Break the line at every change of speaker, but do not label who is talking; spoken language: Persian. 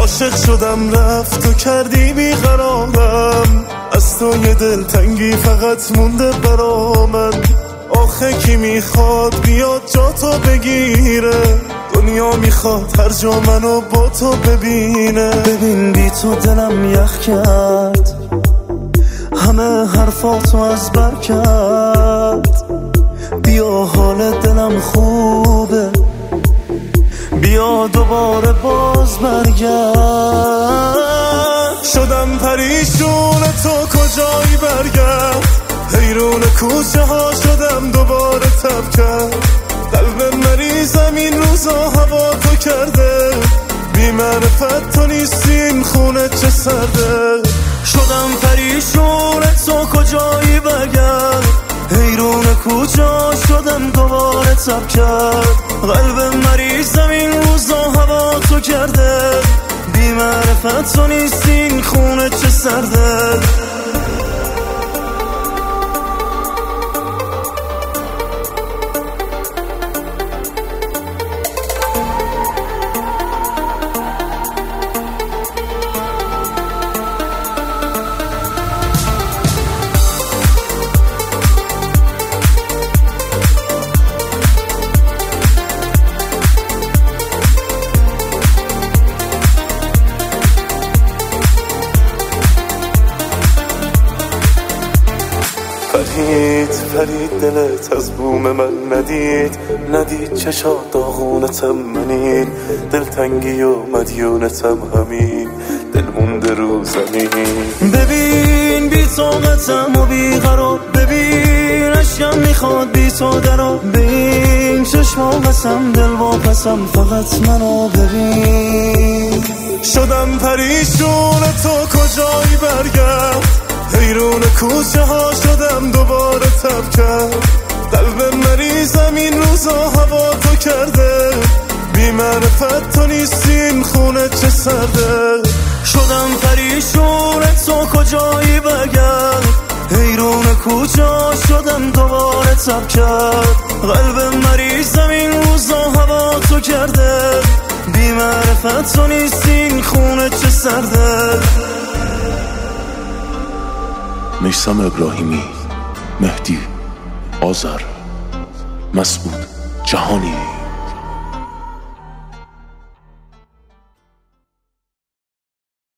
عاشق شدم رفت و کردی بیقرارم، از تو یه دلتنگی فقط مونده برامن. آخه کی میخواد بیاد جا تو بگیره؟ دنیا میخواد هر جا منو با تو ببینه. ببین بی تو دلم یخ کرد، همه حرفاتو از بر کرد. بیا حال دلم خوبه، بیا دوباره باز برگرد. شدم پریشون تو کجایی برگرد، حیرون کوچه ها شدم دوباره تب کرد. قلب مریضم این روزا هوا تو کرده، بی معرفت تو نیستین خونه چه سرده. شدم پریشون تو کجایی برگرد، حیرون کوچه ها شدم دوباره تب کرد. قلب مریضم این روزا هوا تو کرده، بی معرفت تو نیستین خونه چه سرده. فرید دلت از بوم من ندید چشات داغونتم منین. دلتنگی و مدیونتم همین، دل مونده رو زمین. ببین بی طاقتم و بی قرار، ببین عشقم میخواد بی تو درا. ببین چشما بسم دل واپسم، فقط منو ببین. شدم پریشون تو کجایی برگرد، حیرون کوچه ها شدم دوباره تب کرد. قلب مریضم این روزا هوا تو کرده، بی معرفت تو نیستین خونه چه سرده. شدم پریشون تو کجایی برگرد، حیرون کوچه ها شدم دوباره تب کرد. قلب مریضم این روزا هوا تو کرده، بی معرفت تو نیستین خونه چه سرده. میثم ابراهیمی، مهدی آذر، مسعود جهانی.